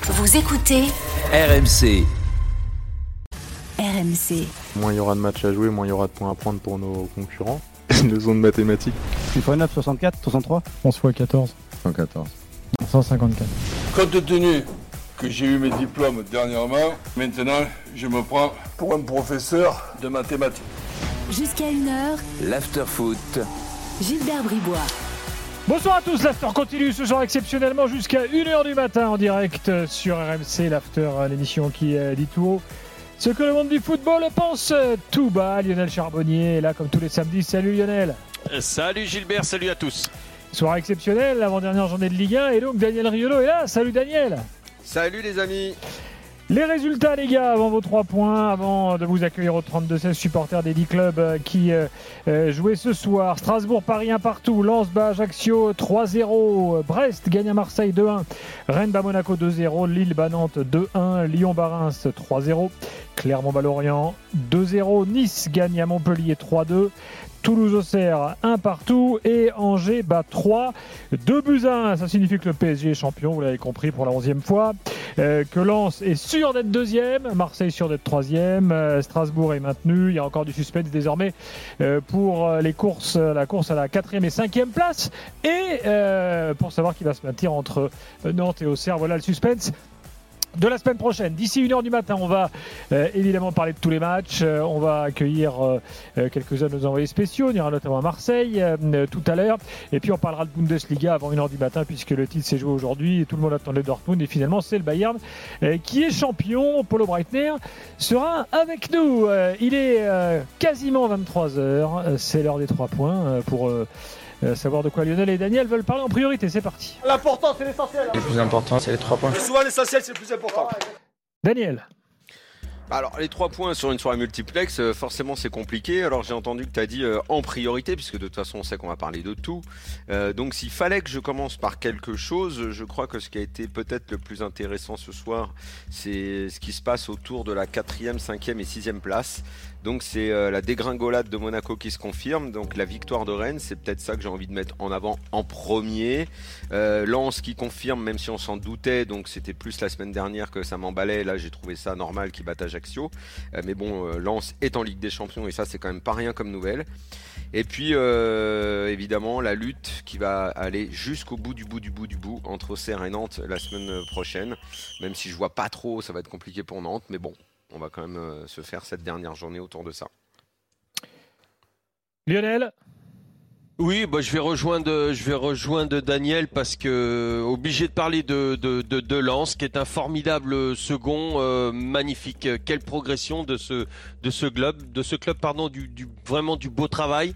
Vous écoutez RMC. RMC. Moins il y aura de matchs à jouer, moins il y aura de points à prendre pour nos concurrents. Leçon de mathématiques. 6 x 9, 64, 63 11 x 14. 114. 154. Compte tenu que j'ai eu mes diplômes dernièrement, maintenant je me prends pour un professeur de mathématiques. Jusqu'à 1h, L'after-foot. Gilbert Bribois. Bonsoir à tous, l'after continue ce soir exceptionnellement jusqu'à 1h du matin en direct sur RMC, l'after, l'émission qui dit tout haut ce que le monde du football pense tout bas. Lionel Charbonnier est là comme tous les samedis. Salut Lionel. Salut Gilbert, salut à tous. Soir exceptionnelle, l'avant-dernière journée de Ligue 1 et donc Daniel Riolo est là. Salut Daniel. Salut les amis. Les résultats les gars, avant vos 3 points, avant de vous accueillir au 32-16 supporters des 10 clubs qui jouaient ce soir. Strasbourg-Paris 1 partout, Lens bat Ajaccio 3-0, Brest gagne à Marseille 2-1, Rennes bat Monaco 2-0, Lille bat Nantes 2-1, Lyon bat Reims 3-0, Clermont bat Lorient 2-0, Nice gagne à Montpellier 3-2, Toulouse-Auxerre 1 partout et Angers bat 3. 2-1, ça signifie que le PSG est champion, vous l'avez compris pour la 11e fois. Que Lens est sûr d'être 2e, Marseille sûr d'être 3e, Strasbourg est maintenu. Il y a encore du suspense désormais pour la course à la 4e et 5e place. Et pour savoir qui va se maintenir entre Nantes et Auxerre, voilà le suspense de la semaine prochaine. D'ici 1h du matin, on va évidemment parler de tous les matchs. On va accueillir quelques-uns de nos envoyés spéciaux. On ira notamment à Marseille tout à l'heure. Et puis on parlera de Bundesliga avant 1h du matin puisque le titre s'est joué aujourd'hui et tout le monde attendait Dortmund. Et finalement, c'est le Bayern qui est champion. Paulo Breitner sera avec nous. Il est quasiment 23h. C'est l'heure des 3 points pour savoir de quoi Lionel et Daniel veulent parler en priorité. C'est parti. L'important, c'est l'essentiel. Le plus important, c'est les 3 points. Souvent l'essentiel c'est le plus important. Daniel. Alors, les 3 points sur une soirée multiplex, forcément c'est compliqué. Alors, j'ai entendu que tu as dit en priorité, puisque de toute façon on sait qu'on va parler de tout. Donc, s'il fallait que je commence par quelque chose, je crois que ce qui a été peut-être le plus intéressant ce soir, c'est ce qui se passe autour de la 4e, 5e et 6e place. Donc c'est la dégringolade de Monaco qui se confirme, donc la victoire de Rennes, c'est peut-être ça que j'ai envie de mettre en avant en premier. Lens qui confirme, même si on s'en doutait, donc c'était plus la semaine dernière que ça m'emballait, là j'ai trouvé ça normal qu'ils battent Ajaccio. Mais bon, Lens est en Ligue des Champions et ça c'est quand même pas rien comme nouvelle. Et puis évidemment la lutte qui va aller jusqu'au bout du bout entre Auxerre et Nantes la semaine prochaine, même si je vois pas trop, ça va être compliqué pour Nantes, mais bon. On va quand même se faire cette dernière journée autour de ça. Lionel. Oui, je vais rejoindre Daniel parce que obligé de parler de Lens, qui est un formidable second, magnifique. Quelle progression de ce club, vraiment du beau travail.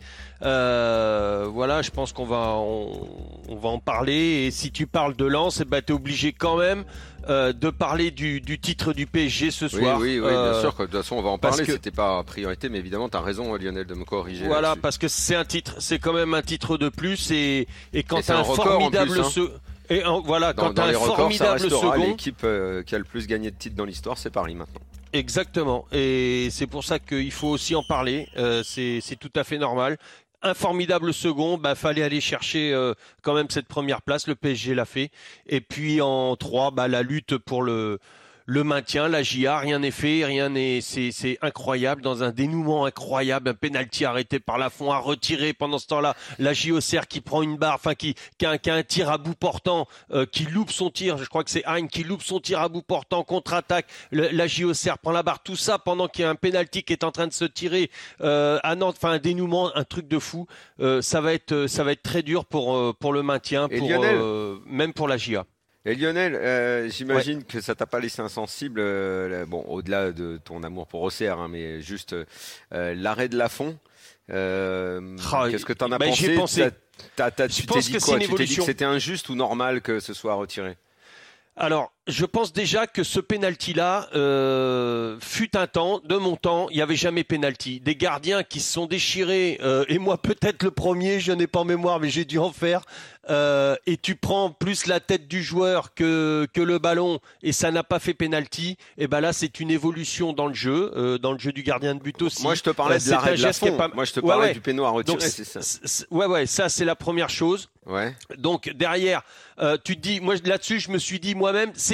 Voilà, je pense qu'on va en parler. Et si tu parles de Lens, t'es obligé quand même de parler du titre du PSG ce soir. Oui, bien sûr. De toute façon, on va en parler. C'était pas priorité, mais évidemment, t'as raison, Lionel, de me corriger. Voilà, là-dessus. parce que c'est quand même un titre de plus et quand t'as un formidable dans les records, ça restera l'équipe qui a le plus gagné de titres dans l'histoire, c'est Paris maintenant. Exactement, et c'est pour ça qu'il faut aussi en parler. C'est tout à fait normal. Un formidable second, fallait aller chercher quand même cette première place. Le PSG l'a fait. Et puis en 3, la lutte pour le maintien, la JA, rien n'est fait, c'est incroyable, dans un dénouement incroyable, un penalty arrêté par Lafont à retirer pendant ce temps-là, la JOCR qui prend une barre, qui a un tir à bout portant, qui loupe son tir, je crois que c'est Hein qui loupe son tir à bout portant, contre-attaque, la JOCR prend la barre, tout ça pendant qu'il y a un penalty qui est en train de se tirer à Nantes, un dénouement, un truc de fou, ça va être très dur pour le maintien, même pour la JA. Et Lionel, j'imagine que ça t'a pas laissé insensible, au-delà de ton amour pour Auxerre, mais juste l'arrêt de Lafont. Qu'est-ce que t'en as pensé? J'ai pensé. Tu t'es dit quoi? Tu t'es dit que c'était injuste ou normal que ce soit retiré? Alors, je pense déjà que ce penalty-là fut un temps, de mon temps, il n'y avait jamais penalty. Des gardiens qui se sont déchirés, et moi peut-être le premier, je n'ai pas en mémoire, mais j'ai dû en faire. Et tu prends plus la tête du joueur que le ballon, et ça n'a pas fait penalty. Et là, c'est une évolution dans le jeu du gardien de but aussi. Moi, je te parlais de l'arrêt de Lafont. Moi, je te parlais du péno à retirer, c'est ça. Ça c'est la première chose. Ouais. Donc derrière, tu te dis, moi là-dessus, je me suis dit moi-même,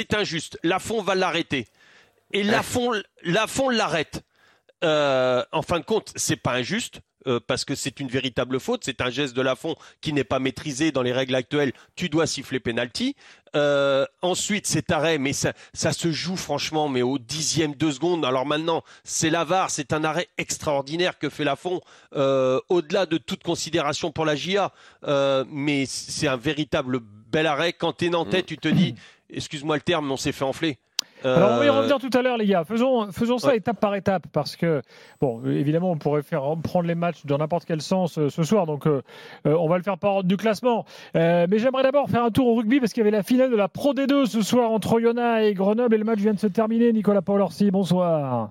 c'est injuste. Lafont va l'arrêter. Et Lafont l'arrête. En fin de compte, c'est pas injuste. Parce que c'est une véritable faute, c'est un geste de Lafont qui n'est pas maîtrisé dans les règles actuelles, tu dois siffler penalty. Ensuite, cet arrêt, mais ça se joue franchement, mais au 10e 2 secondes. Alors maintenant, c'est la VAR, c'est un arrêt extraordinaire que fait Lafont, au-delà de toute considération pour la JA, mais c'est un véritable bel arrêt. Quand t'es nantais, tu te dis, excuse-moi le terme, mais on s'est fait enfler. Alors on va y revenir tout à l'heure les gars, faisons ça étape par étape parce que bon évidemment on pourrait prendre les matchs dans n'importe quel sens ce soir donc on va le faire par ordre du classement mais j'aimerais d'abord faire un tour au rugby parce qu'il y avait la finale de la Pro D2 ce soir entre Oyonnax et Grenoble et le match vient de se terminer. Nicolas Paul-Orsi, bonsoir.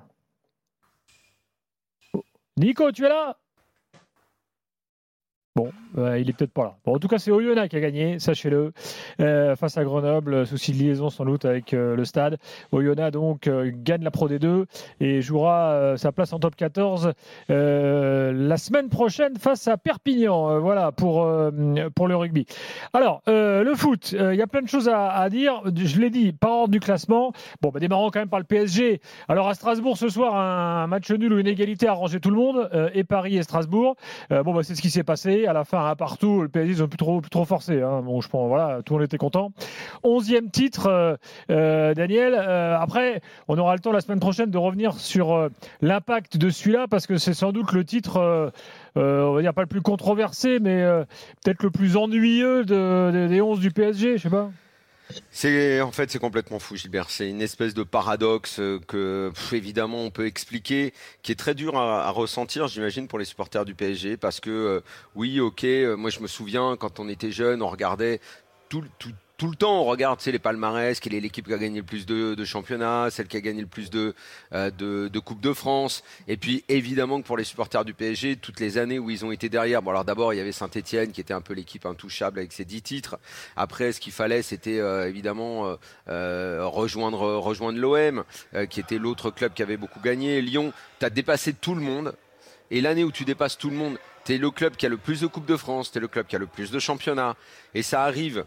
Nico, tu es là? Bon, il est peut-être pas là. Bon, en tout cas, c'est Oyonnax qui a gagné, sachez-le, face à Grenoble. Souci de liaison sans doute avec le stade. Oyonnax donc gagne la Pro D2 et jouera sa place en top 14 la semaine prochaine face à Perpignan. Voilà pour le rugby. Alors, le foot, il y a plein de choses à dire. Je l'ai dit, par ordre du classement. Bon, démarrons quand même par le PSG. Alors à Strasbourg ce soir, un match nul ou une égalité a rangé tout le monde, et Paris et Strasbourg. C'est ce qui s'est passé. À la fin, partout, le PSG ils ont plus trop forcé. Hein. Bon, je pense, voilà, tout le monde était content. 11e titre, Daniel. Après, on aura le temps la semaine prochaine de revenir sur l'impact de celui-là, parce que c'est sans doute le titre, on va dire pas le plus controversé, mais peut-être le plus ennuyeux des 11 du PSG, je sais pas. C'est complètement fou, Gilbert. C'est une espèce de paradoxe que évidemment on peut expliquer, qui est très dur à ressentir, j'imagine, pour les supporters du PSG, parce que oui, ok, moi je me souviens quand on était jeune, on regardait tout le temps, on regarde les palmarès, quelle est l'équipe qui a gagné le plus de championnats, celle qui a gagné le plus de Coupe de France. Et puis évidemment que pour les supporters du PSG, toutes les années où ils ont été derrière. Bon, alors d'abord il y avait Saint-Etienne qui était un peu l'équipe intouchable avec ses 10 titres. Après, ce qu'il fallait, c'était évidemment rejoindre l'OM, qui était l'autre club qui avait beaucoup gagné. Lyon, t'as dépassé tout le monde. Et l'année où tu dépasses tout le monde, t'es le club qui a le plus de Coupe de France, t'es le club qui a le plus de championnats. Et ça arrive.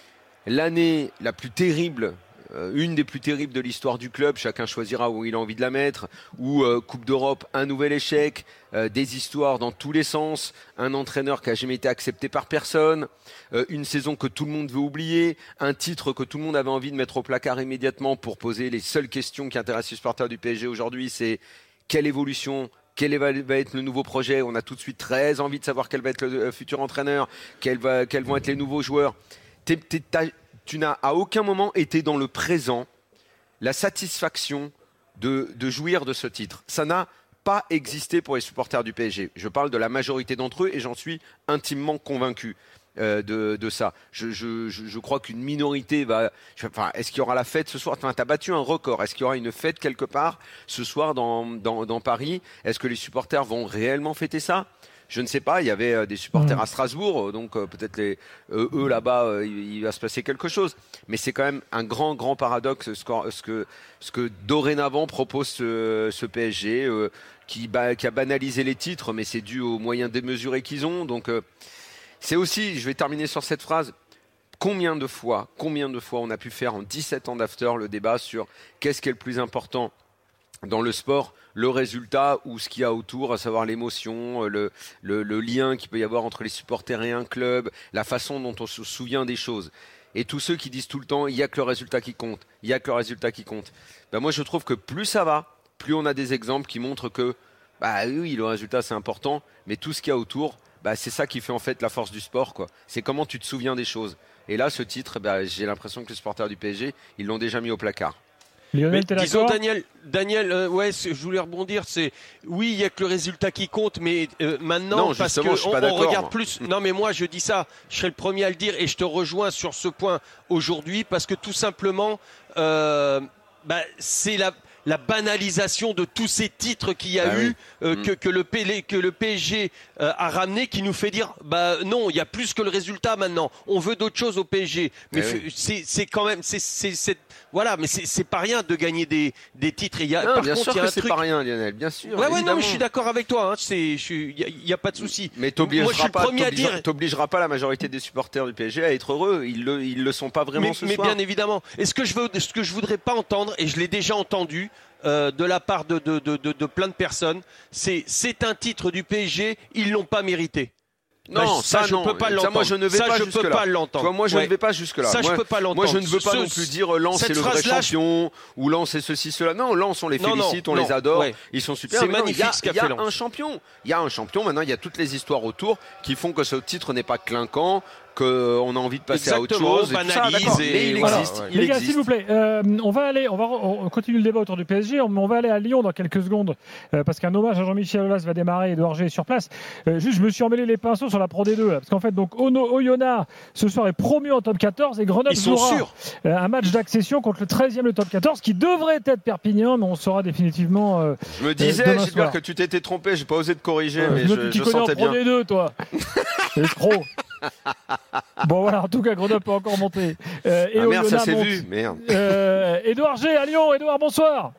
L'année la plus terrible, une des plus terribles de l'histoire du club, chacun choisira où il a envie de la mettre, ou Coupe d'Europe, un nouvel échec, des histoires dans tous les sens, un entraîneur qui n'a jamais été accepté par personne, une saison que tout le monde veut oublier, un titre que tout le monde avait envie de mettre au placard immédiatement pour poser les seules questions qui intéressent les supporters du PSG aujourd'hui, c'est quelle évolution ? Quel va être le nouveau projet ? On a tout de suite très envie de savoir quel va être le futur entraîneur, quels vont être les nouveaux joueurs. Tu n'as à aucun moment été dans le présent la satisfaction de jouir de ce titre. Ça n'a pas existé pour les supporters du PSG. Je parle de la majorité d'entre eux et j'en suis intimement convaincu de ça. Je crois qu'une minorité va... est-ce qu'il y aura la fête ce soir ? Tu as battu un record. Est-ce qu'il y aura une fête quelque part ce soir dans Paris ? Est-ce que les supporters vont réellement fêter ça ? Je ne sais pas, il y avait des supporters à Strasbourg, donc peut-être eux là-bas, il va se passer quelque chose. Mais c'est quand même un grand paradoxe ce que dorénavant propose ce PSG, qui a banalisé les titres, mais c'est dû aux moyens démesurés qu'ils ont. Donc c'est aussi, je vais terminer sur cette phrase, combien de fois on a pu faire en 17 ans d'after le débat sur qu'est-ce qui est le plus important dans le sport, le résultat ou ce qu'il y a autour, à savoir l'émotion, le lien qu'il peut y avoir entre les supporters et un club, la façon dont on se souvient des choses. Et tous ceux qui disent tout le temps, il n'y a que le résultat qui compte, moi je trouve que plus ça va, plus on a des exemples qui montrent que, oui, le résultat c'est important, mais tout ce qu'il y a autour, c'est ça qui fait en fait la force du sport, quoi. C'est comment tu te souviens des choses. Et là, ce titre, j'ai l'impression que les supporters du PSG, ils l'ont déjà mis au placard. Lionel, t'es disons, d'accord ? Daniel, je voulais rebondir. Oui, il y a que le résultat qui compte, mais maintenant, non, parce que on regarde plus. Non, mais moi, je dis ça. Je serai le premier à le dire, et je te rejoins sur ce point aujourd'hui, parce que tout simplement, c'est la banalisation de tous ces titres qu'il y a eu, que le PSG a ramené, qui nous fait dire bah non, il y a plus que le résultat maintenant. On veut d'autres choses au PSG. Mais c'est quand même voilà, mais c'est pas rien de gagner des titres. Non, bien sûr que c'est pas rien, Lionel, bien sûr. Ouais, non, mais je suis d'accord avec toi. Il y a pas de souci. Mais t'obligeras pas la majorité des supporters du PSG à être heureux. Ils le sont pas vraiment ce soir. Mais bien évidemment. Et ce que je voudrais pas entendre, et je l'ai déjà entendu de la part de plein de personnes, c'est un titre du PSG, ils l'ont pas mérité. Non, ça je peux pas l'entendre. Ça, moi je ne vais pas jusque-là. Moi je ne vais pas jusque-là. Ça je peux pas l'entendre. Moi je ne veux pas non plus dire Lens c'est le vrai champion ou Lens c'est ceci cela. Non, Lens on les félicite, on les adore, ils sont super. C'est magnifique ce qu'a fait Lens. Il y a un champion. Maintenant il y a toutes les histoires autour qui font que ce titre n'est pas clinquant, qu'on a envie de passer à autre chose. Mais il existe. Les gars, s'il vous plaît, on va continuer le débat autour du PSG. On va aller à Lyon dans quelques secondes parce qu'un hommage à Jean-Michel Aulas va démarrer. Edouard G est sur place. Juste, je me suis emmêlé les pinceaux sur la Pro D2 parce qu'en fait, donc Oyonnax ce soir est promu en top 14 et Grenoble jouera un match d'accession contre le 13e le top 14 qui devrait être Perpignan, mais on saura définitivement. Je me disais, j'espère que tu t'étais trompé. J'ai pas osé te corriger, mais je sentais bien. Tu connais en Pro D2, toi. C'est trop. Bon voilà, en tout cas Grenoble peut encore monter. Et merde, ça s'est vu, merde. Edouard G à Lyon. Edouard, bonsoir.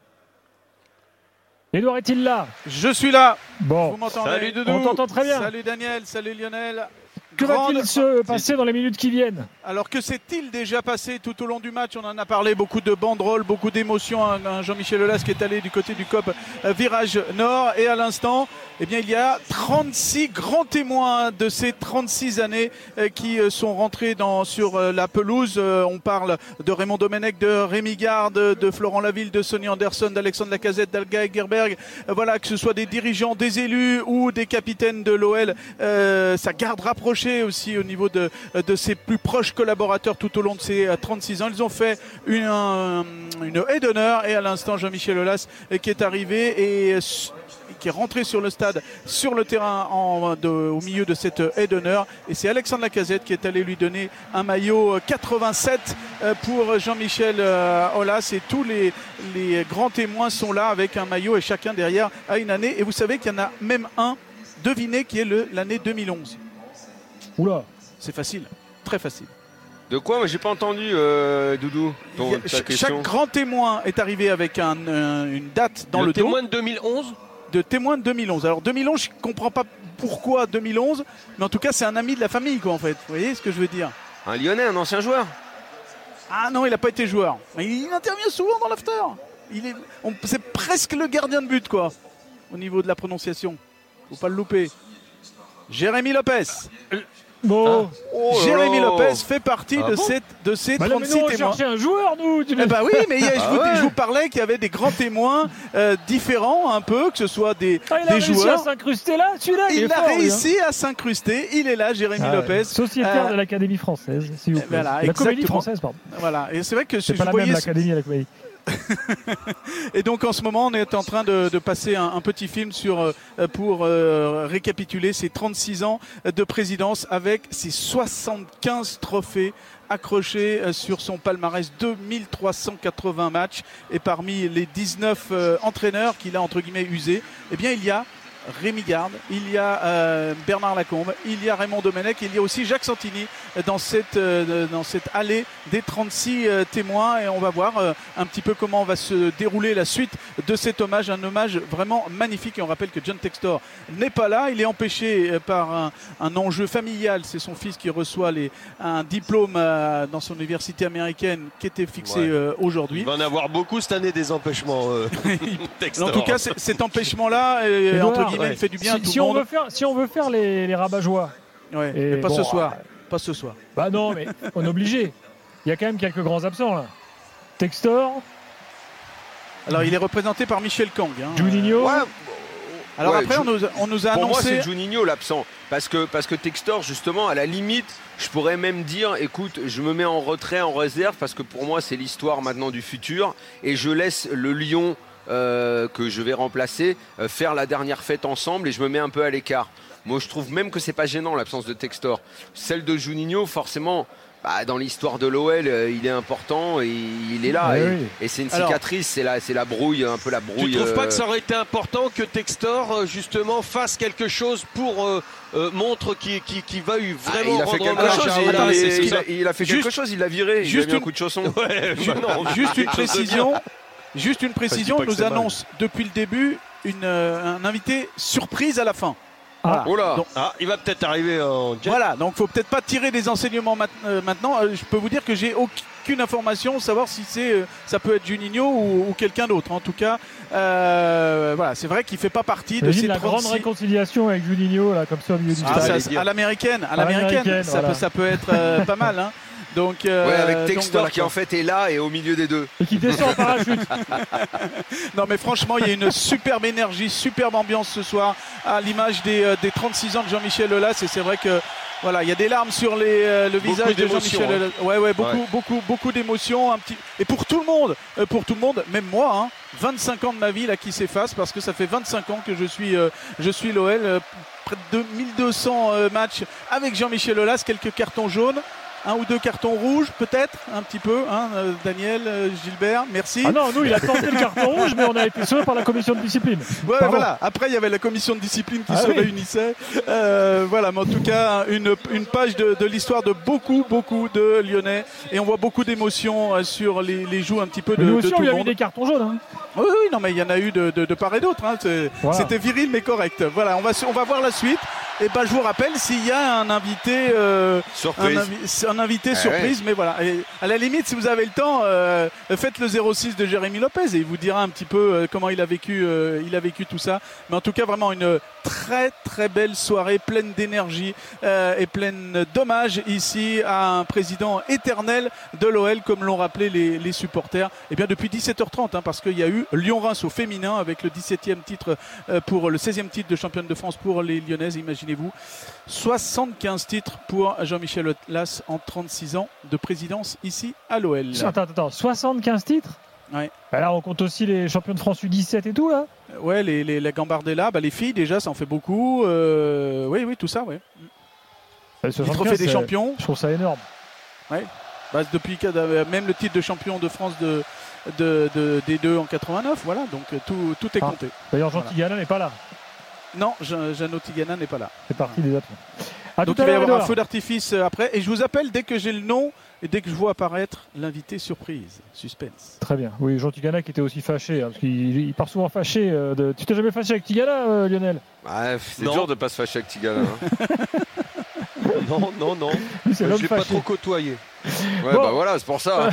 Edouard est-il là? Je suis là. Bon. Vous m'entendez? Salut Doudou. On t'entend très bien. Salut Daniel, salut Lionel. Que va-t-il se passer dans les minutes qui viennent? Alors que s'est-il déjà passé tout au long du match? On en a parlé, beaucoup de banderoles, beaucoup d'émotions. Jean-Michel Aulas qui est allé du côté du COP virage nord. Et à l'instant, eh bien, il y a 36 grands témoins de ces 36 années qui sont rentrés sur la pelouse. On parle de Raymond Domenech, de Rémi Garde, de Florent Laville, de Sonny Anderson, d'Alexandre Lacazette, d'Alga Egerberg. Voilà, que ce soit des dirigeants, des élus ou des capitaines de l'OL. Ça garde rapproché aussi au niveau de ses plus proches collaborateurs tout au long de ces 36 ans. Ils ont fait une haie d'honneur et à l'instant Jean-Michel Aulas qui est arrivé et qui est rentré sur le stade, sur le terrain au milieu de cette haie d'honneur, et c'est Alexandre Lacazette qui est allé lui donner un maillot 87 pour Jean-Michel Aulas, et tous les grands témoins sont là avec un maillot et chacun derrière a une année, et vous savez qu'il y en a même un, devinez, qui est l'année 2011. Oula, c'est facile, très facile. De quoi? Moi j'ai pas entendu, Doudou. Chaque grand témoin est arrivé avec une date dans le dos. Témoin de 2011? De témoin de 2011. Alors 2011, je comprends pas pourquoi 2011, mais en tout cas c'est un ami de la famille quoi en fait. Vous voyez ce que je veux dire? Un Lyonnais, un ancien joueur? Ah non, il n'a pas été joueur. Mais il intervient souvent dans l'after. C'est presque le gardien de but quoi, au niveau de la prononciation. Faut pas le louper. Jérémy Lopez. Bon. Jérémy Lopez fait partie de ces 36 témoins. On cherchait un joueur, nous. Bah oui, mais je vous parlais qu'il y avait des grands témoins différents, un peu, que ce soit des joueurs. Il a réussi à s'incruster là, celui-là. Il a réussi à s'incruster. Il est là, Jérémy Lopez. Sociétaire de l'Académie française, s'il vous plaît. Voilà, la Comédie française, pardon. Voilà, et c'est vrai que c'est pas la même l'Académie et la Comédie. Et donc en ce moment on est en train de passer un petit film pour récapituler ces 36 ans de présidence avec ses 75 trophées accrochés sur son palmarès, 2380 matchs, et parmi les 19 entraîneurs qu'il a entre guillemets usés, eh bien il y a Rémi Garde, il y a Bernard Lacombe, il y a Raymond Domenech, il y a aussi Jacques Santini dans cette allée des 36 témoins, et on va voir un petit peu comment va se dérouler la suite de cet hommage, un hommage vraiment magnifique. Et on rappelle que John Textor n'est pas là, il est empêché par un enjeu familial, c'est son fils qui reçoit un diplôme dans son université américaine qui était fixé aujourd'hui. Il va en avoir beaucoup cette année des empêchements. En tout cas cet empêchement là entre guillemets fait du bien à tout le monde. Si on veut faire les rabat-joie. Ouais, mais pas ce soir. Pas ce soir. Bah non, mais on est obligé. Il y a quand même quelques grands absents là. Textor. Alors il est représenté par Michel Kang. Juninho. Alors après on nous a annoncé. Pour moi c'est Juninho l'absent. Parce que Textor justement à la limite je pourrais même dire écoute je me mets en retrait, en réserve, parce que pour moi c'est l'histoire maintenant du futur, et je laisse le Lyon que je vais remplacer faire la dernière fête ensemble, et je me mets un peu à l'écart. Moi je trouve même que c'est pas gênant l'absence de Textor. Celle de Juninho forcément dans l'histoire de l'OL, il est important et il est là. Et c'est une cicatrice, c'est la brouille, un peu la brouille. Tu trouves pas que ça aurait été important que Textor justement fasse quelque chose pour montre qu'il va vraiment il a fait rendre quelque hommage chose. Il a fait quelque chose, il l'a viré. Il a mis un coup de chausson. Juste une précision, on nous annonce depuis le début un invité surprise à la fin. Voilà. Donc, il va peut-être arriver en jet. Voilà, donc faut peut-être pas tirer des enseignements maintenant. Je peux vous dire que j'ai aucune information savoir si ça peut être Juninho ou quelqu'un d'autre. En tout cas, voilà, c'est vrai qu'il fait pas partie de ces la 36... grande réconciliation avec Juninho là, comme ça au milieu du stade. À l'américaine, voilà. ça peut être pas mal. Hein. Donc, avec Textor qui en fait est là et au milieu des deux. Et qui descend en parachute. Non mais franchement il y a une superbe énergie, superbe ambiance ce soir à l'image des 36 ans de Jean-Michel Aulas et c'est vrai que voilà, il y a des larmes sur le visage de Jean-Michel Aulas. Beaucoup d'émotions, et pour tout le monde, même moi, 25 ans de ma vie là qui s'effacent parce que ça fait 25 ans que je suis l'OL, près de 1200 matchs avec Jean-Michel Aulas, quelques cartons jaunes. 1 ou 2 cartons rouges, peut-être, un petit peu, Daniel, Gilbert, merci. Ah non, nous, il a tenté le carton rouge, mais on a été sauvés par la commission de discipline. Ouais, voilà. Après, il y avait la commission de discipline qui se réunissait. Voilà, mais en tout cas, une page de l'histoire de beaucoup de Lyonnais. Et on voit beaucoup d'émotions sur les joues un petit peu de tout le monde. Il y a eu des cartons jaunes. Oui, non, mais il y en a eu de part et d'autre. C'était viril, mais correct. Voilà, on va voir la suite. Et je vous rappelle s'il y a un invité surprise. Un invité surprise, mais voilà. Et à la limite, si vous avez le temps, faites le 06 de Jérémy Lopez et il vous dira un petit peu comment il a vécu tout ça. Mais en tout cas, vraiment une très très belle soirée, pleine d'énergie et pleine d'hommage ici à un président éternel de l'OL, comme l'ont rappelé les supporters. Et bien depuis 17h30, parce qu'il y a eu Lyon-Reims au féminin avec le 17e titre pour le 16e titre de championne de France pour les Lyonnaises. Imaginez-vous, 75 titres pour Jean-Michel Aulas en 36 ans de présidence ici à l'OL. Attends, 75 titres ? Ouais. Là, on compte aussi les champions de France U17 et tout, là ? Ouais, les Gambardella, les filles déjà, ça en fait beaucoup. Oui, tout ça, ouais. Le trophée des champions. Je trouve ça énorme. Ouais. Depuis même le titre de champion de France de D2 en 89, voilà, donc tout est compté. D'ailleurs, Jean Tigana n'est pas là. Non, Jeannot Tigana n'est pas là. C'est parti des autres. Donc il va y avoir un feu d'artifice après. Et je vous appelle dès que j'ai le nom et dès que je vois apparaître l'invité surprise. Suspense. Très bien. Oui, Jean Tigana qui était aussi fâché. Parce qu'il part souvent fâché. Tu t'es jamais fâché avec Tigana, Lionel ? C'est dur de ne pas se fâcher avec Tigana. Non. Je ne l'ai pas trop côtoyé. Ouais, voilà, c'est pour ça.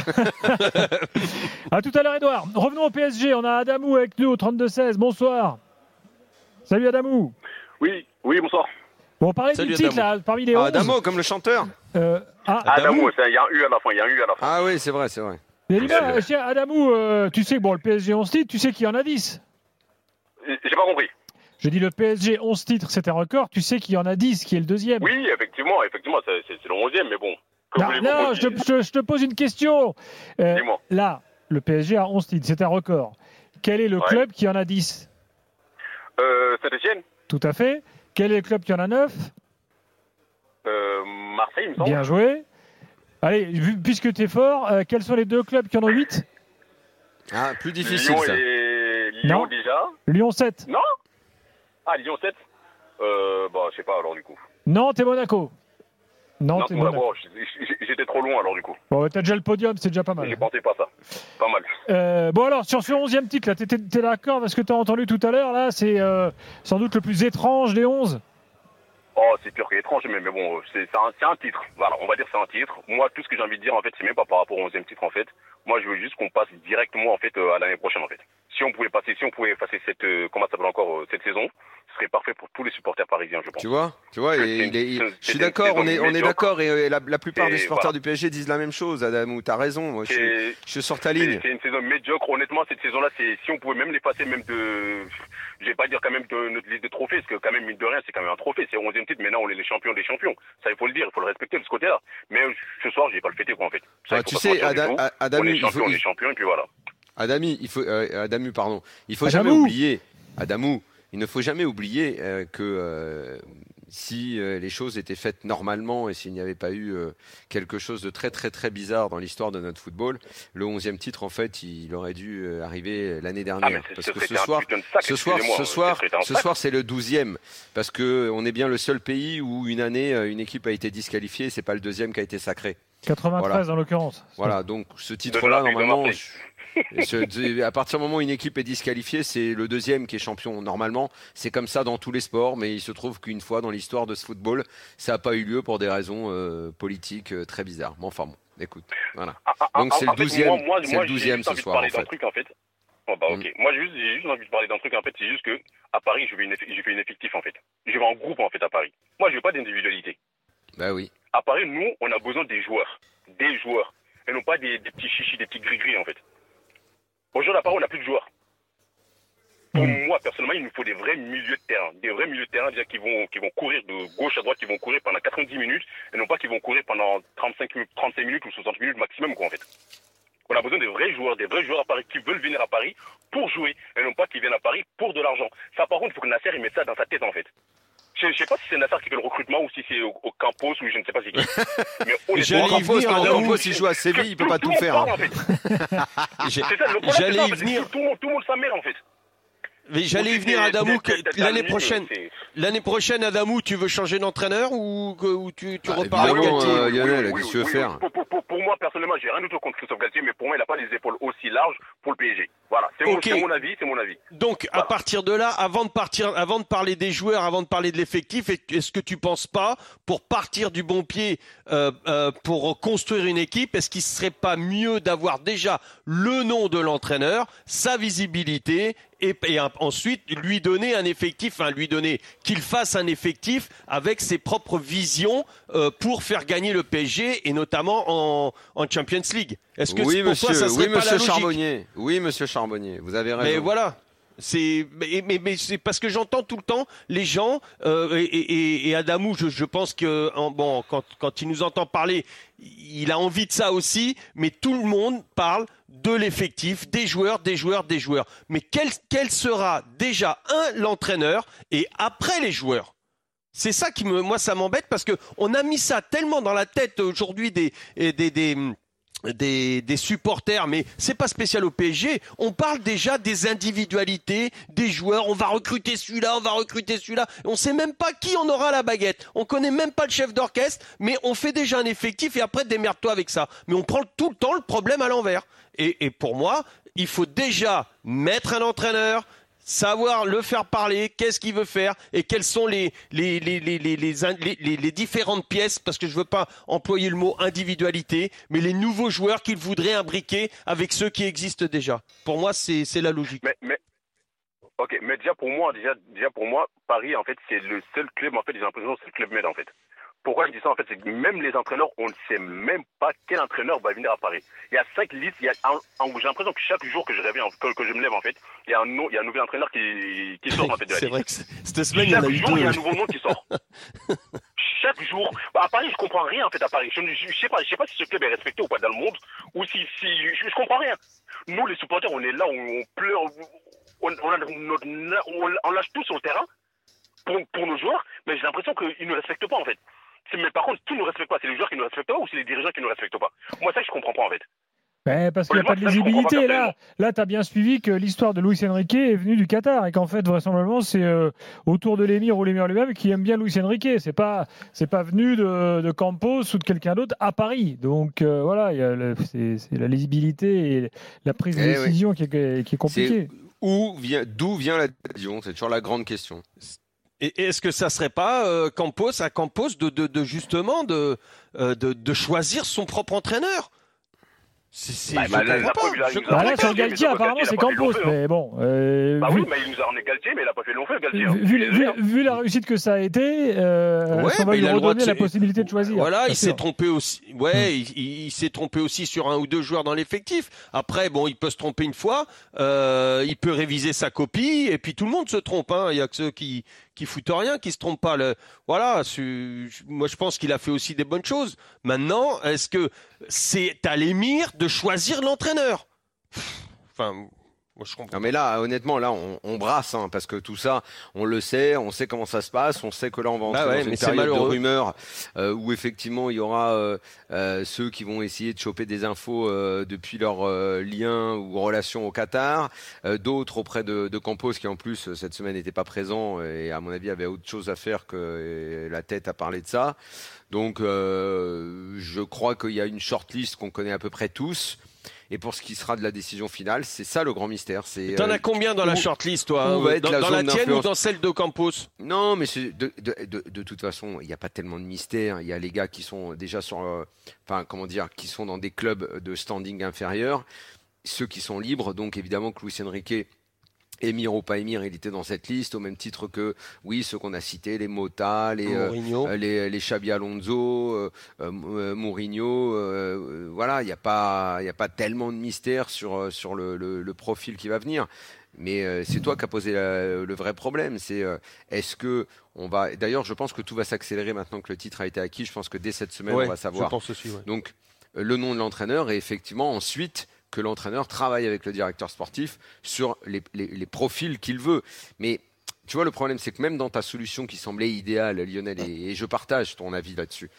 À tout à l'heure, Edouard. Revenons au PSG. On a Adamou avec nous au 32-16. Bonsoir. Salut Adamou. Oui, bonsoir. Bon, on parlait du titre là, parmi les 11. Adamo, comme le chanteur. Adamou, il y a un U à la fin, Ah oui, c'est vrai. Adamou, tu sais que le PSG 11 titres, tu sais qu'il y en a 10. J'ai pas compris. Je dis le PSG 11 titres, c'est un record, tu sais qu'il y en a 10, qui est le deuxième. Oui, effectivement, c'est le 11e, mais bon. Je te pose une question. Dis-moi. Là, le PSG a 11 titres, c'est un record. Quel est le club qui en a 10 ? Saint-Etienne. Tout à fait. Quel est le club qui en a 9 ? Marseille, il me semble. Bien joué. Allez, puisque tu es fort, quels sont les deux clubs qui en ont 8 ? Plus difficile Lyon ça. Lyon déjà. Lyon 7. Non. Lyon 7. Je sais pas alors du coup. Nantes et Monaco. Nantes et Monaco. J'étais trop loin alors du coup. Bon, t'as déjà le podium, c'est déjà pas mal. J'ai pensé pas ça. Pas mal. Alors, sur ce 11e titre, là, t'es d'accord parce que t'as entendu tout à l'heure, là, c'est sans doute le plus étrange des 11. Oh, c'est pire qu'étrange, mais bon, c'est un titre. Voilà, on va dire c'est un titre. Moi, tout ce que j'ai envie de dire, en fait, c'est même pas par rapport au 11e titre, en fait. Moi, je veux juste qu'on passe directement, en fait, à l'année prochaine, en fait. Si on pouvait effacer cette saison, ce serait parfait pour tous les supporters parisiens, je pense. Tu vois, je suis d'accord, on est d'accord, et la plupart des supporters du PSG disent la même chose, Adamou, t'as raison, moi je suis sur ta ligne. C'est une saison médiocre, honnêtement, cette saison-là, si on pouvait même l'effacer, même je vais pas dire quand même de notre liste de trophées, parce que quand même, mine de rien, c'est quand même un trophée, c'est 11e titre, maintenant on est les champions des champions. Ça, il faut le dire, il faut le respecter de ce côté-là. Mais ce soir, je vais pas le fêter, quoi, en fait. Ça, tu sais, Adamou, on est champions, et puis voilà. Adamu, il faut jamais oublier, Adamou, il ne faut jamais oublier que si les choses étaient faites normalement et s'il n'y avait pas eu quelque chose de très très très bizarre dans l'histoire de notre football, le 11e titre en fait il aurait dû arriver l'année dernière. Parce que ce soir c'est le 12e, parce que on est bien le seul pays où une année une équipe a été disqualifiée et c'est pas le deuxième qui a été sacré. 93 en l'occurrence. Voilà, donc ce titre-là normalement... à partir du moment où une équipe est disqualifiée, c'est le deuxième qui est champion. Normalement, c'est comme ça dans tous les sports, mais il se trouve qu'une fois dans l'histoire de ce football, ça n'a pas eu lieu pour des raisons politiques très bizarres. Mais enfin bon, écoute, voilà. Donc c'est le 12e, c'est le 12e ce soir en fait. Moi j'ai juste envie de parler d'un truc en fait, c'est juste que à Paris, je fais une effectif en fait. Je vais en groupe en fait à Paris. Moi je veux pas d'individualité. Bah oui. À Paris, nous, on a besoin des joueurs, et non pas des petits chichis, des petits gris-gris en fait. Aujourd'hui, à Paris, on n'a plus de joueurs. Pour moi, personnellement, il nous faut des vrais milieux de terrain. Des vrais milieux de terrain déjà qui vont courir de gauche à droite, qui vont courir pendant 90 minutes, et non pas qui vont courir pendant 35 minutes ou 60 minutes maximum, quoi, en fait. On a besoin de vrais joueurs à Paris qui veulent venir à Paris pour jouer, et non pas qui viennent à Paris pour de l'argent. Ça, par contre, il faut que Nasser il mette ça dans sa tête, en fait. Je ne sais pas si c'est Nasser qui fait le recrutement ou si c'est au Campos ou je ne sais pas c'est qui. Mais Campos, il joue à Séville, il peut pas tout faire. En fait. C'est ça, le problème, j'allais y venir. Tout le monde s'en mêle en fait. Mais j'allais y venir, Adamou, l'année prochaine, Adamou, tu veux changer d'entraîneur ou tu repars avec Galtier? Lionel, qu'est-ce que tu veux faire? Pour moi, personnellement, j'ai rien du tout contre Christophe Galtier, mais pour moi, il n'a pas les épaules aussi larges pour le PSG. Voilà, c'est mon avis. Donc, à partir de là, avant de parler des joueurs, avant de parler de l'effectif, est-ce que tu penses pas, pour partir du bon pied, pour construire une équipe, est-ce qu'il serait pas mieux d'avoir déjà le nom de l'entraîneur, sa visibilité, et ensuite lui donner un effectif, qu'il fasse un effectif avec ses propres visions pour faire gagner le PSG et notamment en Champions League. Est-ce que oui, pour toi, ça serait pas la logique? Charbonnier. Oui, monsieur Charbonnier, vous avez raison. Mais voilà. Mais c'est parce que j'entends tout le temps les gens et Adamou, je pense que quand il nous entend parler, il a envie de ça aussi, mais tout le monde parle de l'effectif, des joueurs. Mais quel sera déjà l'entraîneur et après les joueurs? C'est ça moi ça m'embête parce que on a mis ça tellement dans la tête aujourd'hui des supporters, mais c'est pas spécial au PSG. On parle déjà des individualités, des joueurs. On va recruter celui-là. On sait même pas qui on aura à la baguette. On connaît même pas le chef d'orchestre, mais on fait déjà un effectif et après démerde-toi avec ça. Mais on prend tout le temps le problème à l'envers. Et pour moi, il faut déjà mettre un entraîneur, savoir le faire parler, qu'est-ce qu'il veut faire et quelles sont les différentes pièces, parce que je veux pas employer le mot individualité, mais les nouveaux joueurs qu'il voudrait imbriquer avec ceux qui existent déjà. Pour moi, c'est la logique. Mais déjà pour moi, Paris en fait c'est le seul club, en fait j'ai l'impression que c'est le club med en fait. Pourquoi je dis ça en fait, c'est que même les entraîneurs, on ne sait même pas quel entraîneur va venir à Paris. Il y a 5 listes, j'ai l'impression que chaque jour que je réveille, que je me lève en fait, il y a un nouvel entraîneur qui sort en fait de la liste. C'est vrai que cette semaine il y en a eu deux. Chaque jour il y a un nouveau nom qui sort. Chaque jour. À Paris je comprends rien en fait à Paris. Je sais pas si ce club est respecté ou pas dans le monde, ou si je comprends rien. Nous les supporters on est là, on pleure, on lâche tout sur le terrain pour nos joueurs, mais j'ai l'impression qu'ils ne respectent pas en fait. Mais par contre, tout ne respecte pas. C'est les joueurs qui ne respectent pas ou c'est les dirigeants qui ne respectent pas? Moi, ça, je comprends pas en fait. Parce qu'il n'y a pas de lisibilité. Là, tu as bien suivi que l'histoire de Luis Enrique est venue du Qatar et qu'en fait, vraisemblablement, c'est autour de l'émir ou l'émir lui-même qui aime bien Luis Enrique. C'est pas venu de Campos ou de quelqu'un d'autre à Paris. Donc voilà, c'est la lisibilité et la prise de décision qui est compliquée. D'où vient la décision? C'est toujours la grande question. Et est-ce que ça serait pas Campos justement de choisir son propre entraîneur? Là, sur Galtier, apparemment, c'est Campos. Mais bon. Oui, mais il nous a ramené Galtier, mais il n'a pas fait long feu, Galtier. Vu la réussite que ça a été, on va lui redonner la possibilité de choisir. Voilà, il s'est trompé aussi. Il s'est trompé aussi sur 1 ou 2 joueurs dans l'effectif. Après, il peut se tromper une fois. Il peut réviser sa copie. Et puis tout le monde se trompe. Il y a que ceux qui foutent rien, qui se trompent pas. Voilà. Moi, je pense qu'il a fait aussi des bonnes choses. Maintenant, est-ce que c'est à l'émir de choisir l'entraîneur? Enfin, Moi, je comprends. Non mais là, honnêtement, là, on brasse, hein, parce que tout ça, on le sait, on sait comment ça se passe, on sait que là, on va entrer dans une période de rumeurs où effectivement, il y aura ceux qui vont essayer de choper des infos depuis leur lien ou relation au Qatar, d'autres auprès de Campos qui en plus cette semaine n'était pas présent et à mon avis avait autre chose à faire que la tête à parler de ça. Donc, je crois qu'il y a une shortlist qu'on connaît à peu près tous. Et pour ce qui sera de la décision finale, c'est ça le grand mystère. T'en as combien dans la shortlist, toi? Dans la tienne ou dans celle de Campos? Non, mais de toute façon, il n'y a pas tellement de mystère. Il y a les gars qui sont déjà qui sont dans des clubs de standing inférieur, ceux qui sont libres. Donc évidemment que Luis Enrique, émir ou pas émir, il était dans cette liste au même titre que ceux qu'on a cités, les Mota, les Xabi Alonso, Mourinho. Voilà, il n'y a pas tellement de mystère sur le profil qui va venir. Mais c'est toi qui as posé le vrai problème. C'est est-ce que on va. D'ailleurs, je pense que tout va s'accélérer maintenant que le titre a été acquis. Je pense que dès cette semaine, on va savoir. Je pense aussi, Donc le nom de l'entraîneur et effectivement ensuite que l'entraîneur travaille avec le directeur sportif sur les profils qu'il veut. Mais tu vois, le problème, c'est que même dans ta solution qui semblait idéale, Lionel, et je partage ton avis là-dessus,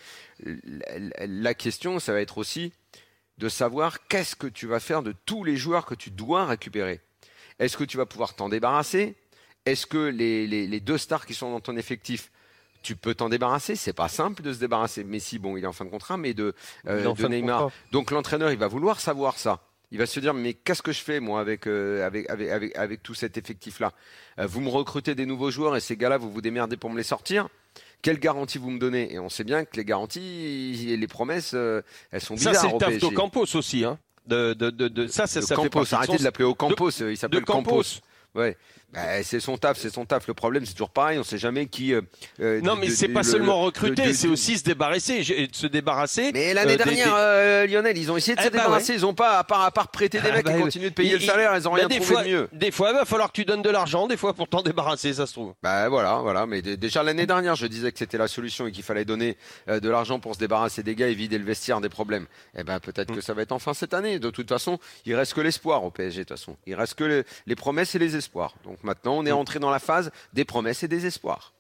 la question, ça va être aussi de savoir qu'est-ce que tu vas faire de tous les joueurs que tu dois récupérer. Est-ce que tu vas pouvoir t'en débarrasser? Est-ce que les deux stars qui sont dans ton effectif, tu peux t'en débarrasser? C'est pas simple de se débarrasser. Messi, bon, il est en fin de contrat, mais de Neymar. Donc l'entraîneur, il va vouloir savoir ça. Il va se dire, mais qu'est-ce que je fais, moi, avec tout cet effectif-là? Vous me recrutez des nouveaux joueurs et ces gars-là, vous vous démerdez pour me les sortir? Quelle garantie vous me donnez? Et on sait bien que les garanties et les promesses, elles sont bizarres. Ça, c'est le taf PSG. de Campos aussi. Hein. Ça fait Campos, partie arrêtez de l'appeler au Campos, il s'appelle Campos. Ouais. C'est son taf. Le problème, c'est toujours pareil. On ne sait jamais qui. Non, mais c'est pas seulement recruter, c'est aussi se débarrasser. Mais l'année dernière, Lionel, ils ont essayé de se débarrasser. Ils n'ont pas, à part prêter des mecs et continuer de payer le salaire, ils n'ont rien trouvé de mieux. Des fois, il va falloir que tu donnes de l'argent, des fois, pour t'en débarrasser, ça se trouve. Voilà. Mais déjà l'année dernière, je disais que c'était la solution et qu'il fallait donner de l'argent pour se débarrasser des gars et vider le vestiaire des problèmes. Peut-être que ça va être enfin cette année. De toute façon, il reste que l'espoir au PSG. De toute façon, il reste que les promesses et les espoirs. Donc maintenant, on est entré dans la phase des promesses et des espoirs.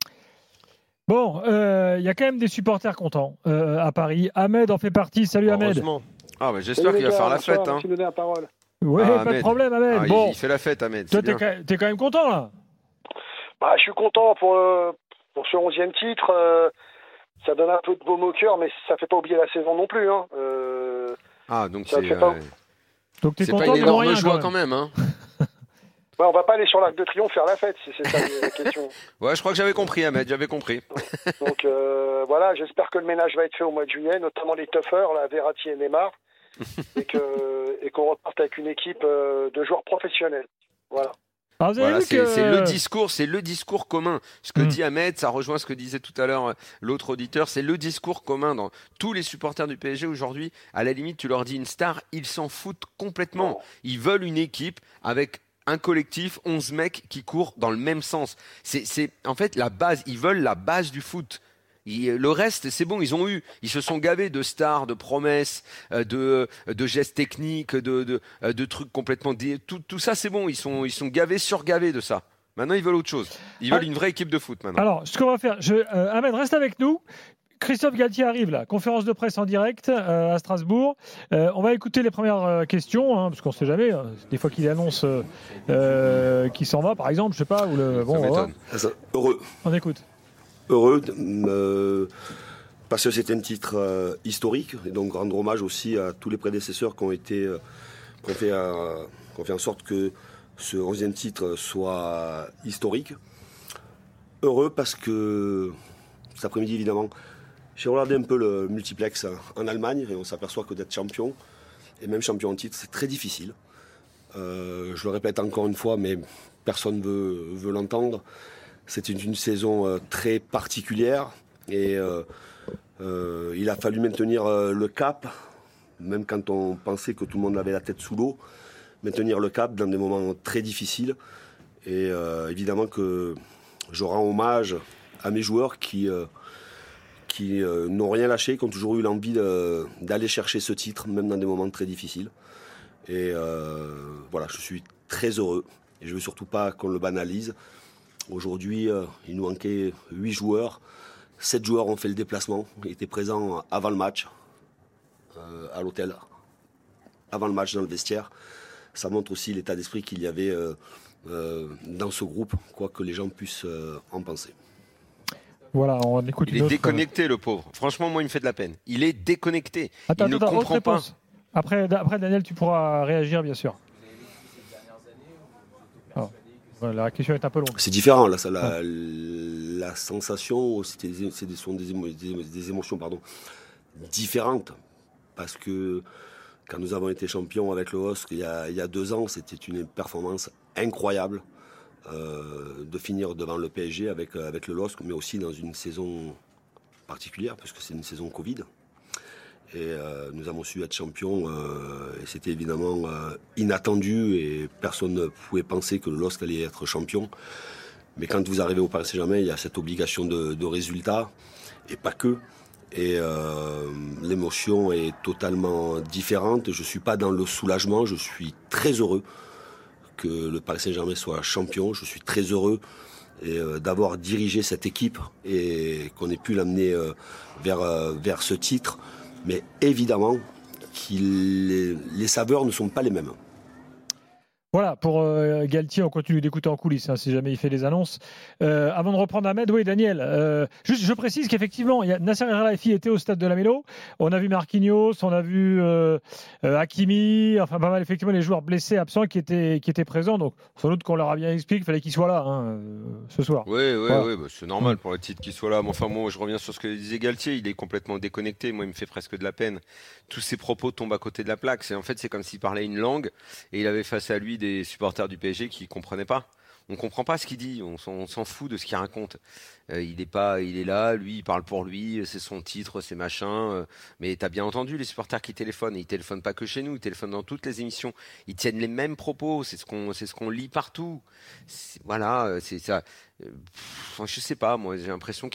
Bon, il y a quand même des supporters contents à Paris. Ahmed en fait partie. Salut Ahmed. J'espère qu'il va faire la fête. Merci de donner la parole. Oui, pas de problème Ahmed. Il fait la fête Ahmed. Toi, t'es quand même content là? Je suis content pour ce 11e titre. Ça donne un peu de baume au cœur, mais ça fait pas oublier la saison non plus. Donc Donc t'es c'est content, pas une énorme moyen, joie quand même. Hein. On va pas aller sur l'Arc de Triomphe faire la fête, si c'est ça la question. Ouais, je crois que j'avais compris, Ahmed, j'avais compris. Donc voilà, j'espère que le ménage va être fait au mois de juillet, notamment les toughers, là, Verratti et Neymar, et qu'on reparte avec une équipe de joueurs professionnels. Voilà. C'est le discours commun. Ce que dit Ahmed, ça rejoint ce que disait tout à l'heure l'autre auditeur. C'est le discours commun dans tous les supporters du PSG aujourd'hui. À la limite, tu leur dis une star, ils s'en foutent complètement. Ils veulent une équipe avec un collectif, 11 mecs qui courent dans le même sens. C'est en fait la base. Ils veulent la base du foot. Le reste, c'est bon, ils se sont gavés de stars, de promesses, de gestes techniques, de trucs complètement... Tout ça, c'est bon, ils sont gavés, surgavés de ça. Maintenant, ils veulent autre chose. Ils veulent une vraie équipe de foot maintenant. Alors, ce qu'on va faire, Ahmed, reste avec nous. Christophe Galtier arrive là, conférence de presse en direct à Strasbourg. On va écouter les premières questions, parce qu'on ne sait jamais. Des fois qu'il annonce qu'il s'en va, par exemple, je sais pas. Ça m'étonne. Heureux. On écoute. Heureux, parce que c'est un titre historique, et donc rendre hommage aussi à tous les prédécesseurs qui ont fait en sorte que ce 11e titre soit historique. Heureux parce que cet après-midi, évidemment, j'ai regardé un peu le multiplex en Allemagne et on s'aperçoit que d'être champion, et même champion en titre, c'est très difficile. Je le répète encore une fois, mais personne ne veut l'entendre. C'était une saison très particulière et il a fallu maintenir le cap, même quand on pensait que tout le monde avait la tête sous l'eau, maintenir le cap dans des moments très difficiles. Et évidemment que je rends hommage à mes joueurs qui n'ont rien lâché, qui ont toujours eu l'envie d'aller chercher ce titre, même dans des moments très difficiles. Et voilà, je suis très heureux. Et je ne veux surtout pas qu'on le banalise. Aujourd'hui, il nous manquait 8 joueurs. 7 joueurs ont fait le déplacement. Ils étaient présents avant le match, à l'hôtel, avant le match dans le vestiaire. Ça montre aussi l'état d'esprit qu'il y avait dans ce groupe, quoi que les gens puissent en penser. Voilà, on écoute il est déconnecté, le pauvre. Franchement, moi, il me fait de la peine. Il est déconnecté. Il ne comprend pas. Après, Daniel, tu pourras réagir, bien sûr. Alors, la question est un peu longue. C'est différent. Là, la sensation, sont des émotions différentes. Parce que quand nous avons été champions avec le LOSC il y a 2 ans, c'était une performance incroyable. De finir devant le PSG avec le LOSC, mais aussi dans une saison particulière, puisque c'est une saison Covid. Et nous avons su être champions, et c'était évidemment inattendu, et personne ne pouvait penser que le LOSC allait être champion. Mais quand vous arrivez au Paris Saint-Germain, il y a cette obligation de résultat, et pas que. Et l'émotion est totalement différente. Je ne suis pas dans le soulagement, je suis très heureux que le Paris Saint-Germain soit champion. Je suis très heureux d'avoir dirigé cette équipe et qu'on ait pu l'amener vers ce titre. Mais évidemment, les saveurs ne sont pas les mêmes. Voilà, pour Galtier, on continue d'écouter en coulisses, si jamais il fait des annonces. Avant de reprendre Ahmed, oui, Daniel, juste je précise qu'effectivement, Nasser El Khelaifi était au stade de la Mélo. On a vu Marquinhos, on a vu Hakimi, enfin pas mal, effectivement, les joueurs blessés, absents qui étaient présents. Donc, sans doute qu'on leur a bien expliqué qu'il fallait qu'ils soient là ce soir. Oui, bah, c'est normal pour le titre qu'ils soient là. Mais enfin, moi, je reviens sur ce que disait Galtier. Il est complètement déconnecté. Moi, il me fait presque de la peine. Tous ses propos tombent à côté de la plaque. C'est comme s'il parlait une langue et il avait face à lui des supporters du PSG qui ne comprenaient pas. On ne comprend pas ce qu'il dit, on s'en fout de ce qu'il raconte. Il est là, lui, il parle pour lui, c'est son titre, c'est machin. Mais tu as bien entendu les supporters qui téléphonent. Ils ne téléphonent pas que chez nous, ils téléphonent dans toutes les émissions. Ils tiennent les mêmes propos, c'est ce qu'on lit partout. C'est ça. Je sais pas, moi, j'ai l'impression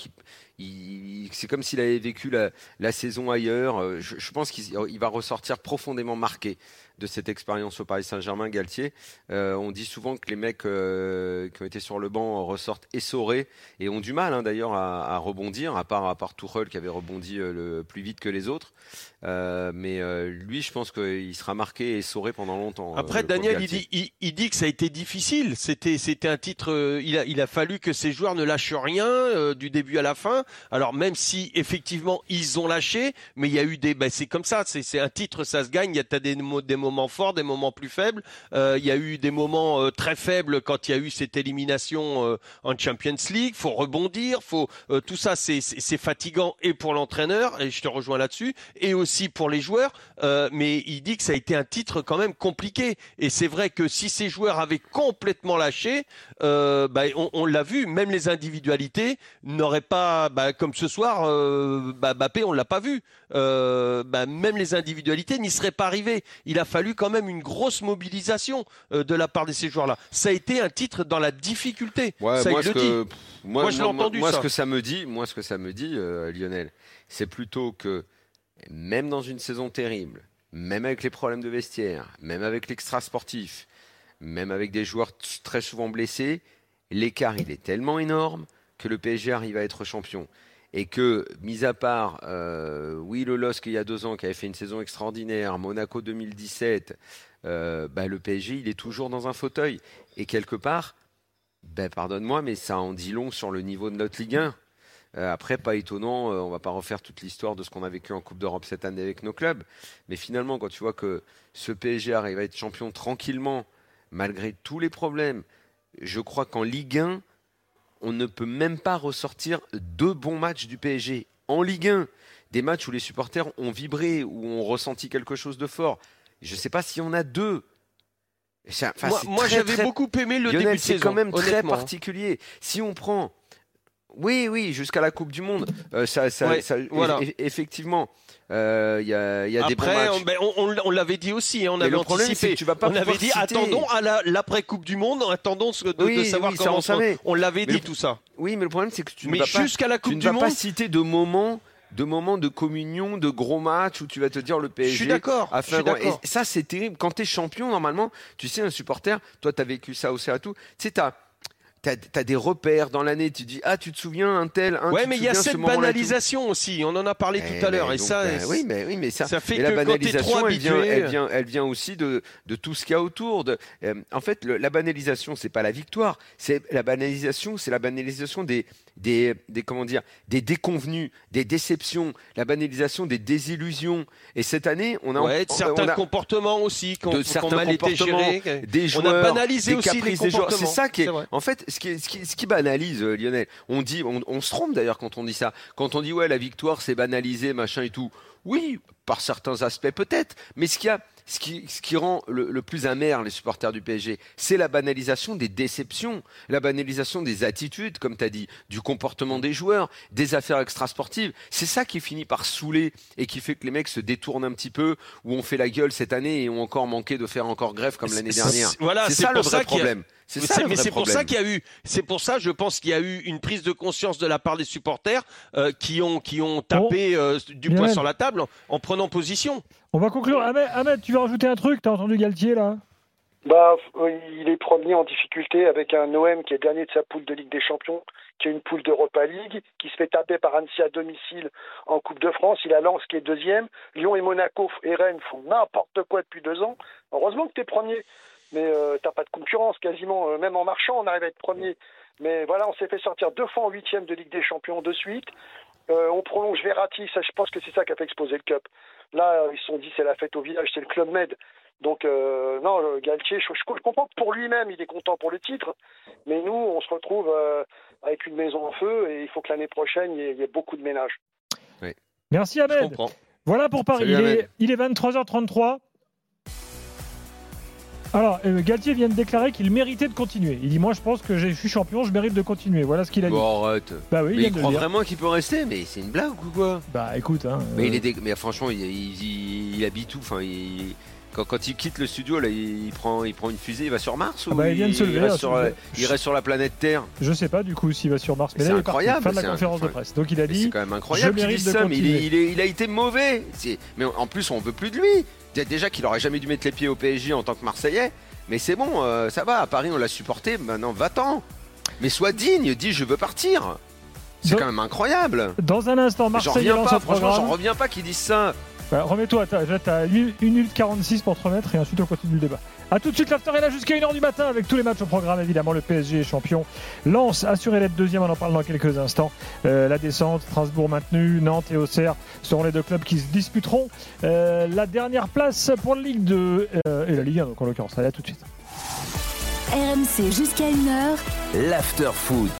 c'est comme s'il avait vécu la saison ailleurs. Je pense qu'il va ressortir profondément marqué de cette expérience au Paris Saint-Germain, Galtier. On dit souvent que les mecs qui ont été sur le banc ressortent essorés et ont du mal d'ailleurs à rebondir, à part Tuchel qui avait rebondi le plus vite que les autres. Mais lui, je pense qu'il sera marqué et essoré pendant longtemps. Après, Daniel, il dit que ça a été difficile. C'était un titre. Il a fallu que ces joueurs ne lâchent rien du début à la fin. Alors même si effectivement ils ont lâché, mais il y a eu c'est comme ça. C'est un titre, ça se gagne. T'as des moments forts, des moments plus faibles. Il y a eu des moments très faibles quand il y a eu cette élimination en Champions League. Faut rebondir. Tout ça, c'est fatigant et pour l'entraîneur. Et je te rejoins là-dessus. Et aussi pour les joueurs. Mais il dit que ça a été un titre quand même compliqué. Et c'est vrai que si ces joueurs avaient complètement lâché, on l'a vu, même les individualités n'auraient pas, comme ce soir, Mbappé, on l'a pas vu. Même les individualités n'y seraient pas arrivées. Il a fallu quand même une grosse mobilisation de la part de ces joueurs-là. Ça a été un titre dans la difficulté. Ouais, ça, moi, je l'ai entendu. Ce que ça me dit, Lionel, c'est plutôt que même dans une saison terrible, même avec les problèmes de vestiaire, même avec l'extra sportif, même avec des joueurs très souvent blessés, l'écart il est tellement énorme que le PSG arrive à être champion. Et que, mis à part, le LOSC il y a 2 ans qui avait fait une saison extraordinaire, Monaco 2017, le PSG il est toujours dans un fauteuil. Et quelque part, pardonne-moi, mais ça en dit long sur le niveau de notre Ligue 1. Après, pas étonnant, on va pas refaire toute l'histoire de ce qu'on a vécu en Coupe d'Europe cette année avec nos clubs. Mais finalement, quand tu vois que ce PSG arrive à être champion tranquillement, malgré tous les problèmes, je crois qu'en Ligue 1, on ne peut même pas ressortir 2 bons matchs du PSG. En Ligue 1, des matchs où les supporters ont vibré, où ont ressenti quelque chose de fort. Je ne sais pas s'il y en a 2. Moi, j'avais beaucoup aimé le début de saison. C'est quand même très particulier. Si on prend... Oui, jusqu'à la Coupe du Monde. Voilà. Effectivement, il y a des bons matchs. On l'avait dit aussi, on avait anticipé. On avait dit, attendons à l'après-Coupe du Monde, attendons de savoir comment on l'avait dit tout ça. Oui, mais le problème, c'est que tu ne vas pas citer de moments de moments de communion, de gros matchs où tu vas te dire le PSG. Je suis d'accord. Et ça, c'est terrible. Quand tu es champion, normalement, tu sais, un supporter, toi, tu as vécu ça aussi à tout. Tu sais, t'as des repères dans l'année, tu dis tu te souviens un tel, ouais, mais il y a cette banalisation aussi. On en a parlé tout à l'heure, et ça, oui, mais ça fait et que la quand t'es trop banalisation, habitué, elle vient aussi de tout ce qu'il y a autour. En fait, la banalisation, c'est pas la victoire, c'est la banalisation des comment dire, des déconvenus, des déceptions, la banalisation des désillusions. Et cette année, on a certains comportements aussi, certains mal été gérés. Des joueurs, on a banalisé aussi les comportements. C'est ça qui est en fait ce qui banalise, Lionel. On se trompe d'ailleurs quand on dit ça. Quand on dit la victoire c'est banalisé, machin et tout. Oui, par certains aspects peut-être, mais ce qui rend le plus amer les supporters du PSG, c'est la banalisation des déceptions, la banalisation des attitudes, comme tu as dit, du comportement des joueurs, des affaires extrasportives. C'est ça qui finit par saouler et qui fait que les mecs se détournent un petit peu, ou ont fait la gueule cette année et ont encore manqué de faire encore grève comme l'année dernière. Voilà, c'est ça le vrai problème. C'est pour ça qu'il y a eu, je pense qu'il y a eu une prise de conscience de la part des supporters qui ont tapé du poing sur la table en prenant position. On va conclure. Ahmed, tu veux rajouter un truc? T'as entendu Galtier là? Il est premier en difficulté avec un OM qui est dernier de sa poule de Ligue des Champions, qui est une poule d'Europa League, qui se fait taper par Annecy à domicile en Coupe de France. Il a Lens qui est deuxième. Lyon et Monaco et Rennes font n'importe quoi depuis 2 ans. Heureusement que t'es premier. Mais t'as pas de concurrence quasiment, même en marchant on arrive à être premier. Mais voilà, on s'est fait sortir 2 fois en 8e de Ligue des Champions de suite. On prolonge Verratti, ça, je pense que c'est ça qui a fait exploser le Cup. Là, ils se sont dit c'est la fête au village, c'est le Club Med. Donc non, Galtier, je comprends que pour lui-même il est content pour le titre, mais nous on se retrouve avec une maison en feu et il faut que l'année prochaine il y ait beaucoup de ménage. Oui. Merci Ahmed. Voilà pour Paris. Il est 23h33. Alors, Galtier vient de déclarer qu'il méritait de continuer. Il dit, moi je pense que je suis champion, je mérite de continuer. Voilà ce qu'il a dit. Bon, arrête. Bah oui, mais il croit vraiment qu'il peut rester, mais c'est une blague ou quoi? Bah écoute, mais mais franchement, il habite où? Enfin, quand il quitte le studio, là, il prend une fusée, il va sur Mars ou il vient de se lever, il reste sur la planète Terre? Je sais pas du coup s'il va sur Mars, mais c'est là, incroyable. Fin de la conférence de presse. Donc il a dit, c'est quand même incroyable qu'il dise ça, mais il a été mauvais. Mais en plus, on veut plus de lui. Déjà qu'il aurait jamais dû mettre les pieds au PSG en tant que Marseillais. Mais c'est bon, ça va, à Paris on l'a supporté, maintenant va-t'en. Mais sois digne, dis je veux partir. C'est quand même incroyable. Dans un instant, Marseille lance au programme. Franchement, j'en reviens pas qu'ils disent ça. Remets-toi, t'as 1 minute 46 pour te remettre et ensuite on continue le débat. A tout de suite, l'after est là jusqu'à 1h du matin avec tous les matchs au programme. Évidemment, le PSG est champion. Lens assuré d'être deuxième, on en parle dans quelques instants. La descente, Strasbourg maintenu, Nantes et Auxerre seront les 2 clubs qui se disputeront la dernière place pour la Ligue 2 et la Ligue 1, donc en l'occurrence. Allez, à tout de suite. RMC jusqu'à 1h. L'after foot.